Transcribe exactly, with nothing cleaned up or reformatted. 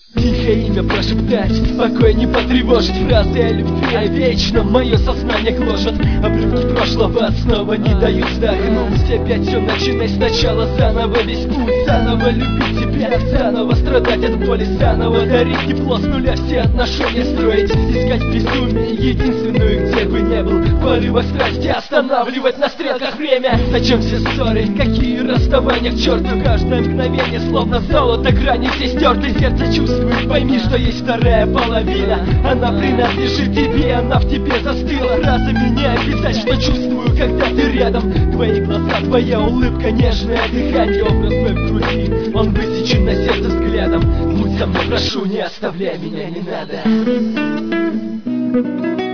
Тихое имя прошептать, покой не потревожить. Фразы о любви, о вечном мое сознание гложет. Обрывки прошлого снова не дают вздохнуть. Опять все начинай сначала, заново весь путь. Заново любить себя, заново страдать от боли. Заново дарить тепло, с нуля все отношения строить. Искать в безумии единственную, где бы не был. В порывах страсти останавливать на стрелках время. Зачем все ссоры, какие расставания к черту. Каждое мгновение словно золото, грани все стерты. Сердце чувствует, пойми, что есть вторая половина. Она принадлежит тебе, она в тебе застыла. Фразами не описать, что чувствую, когда ты рядом. Твои глаза, твоя улыбка, нежное дыхание. Образ твой в груди, он высечен на сердце взглядом. Будь со мной, прошу, не оставляй меня, не надо.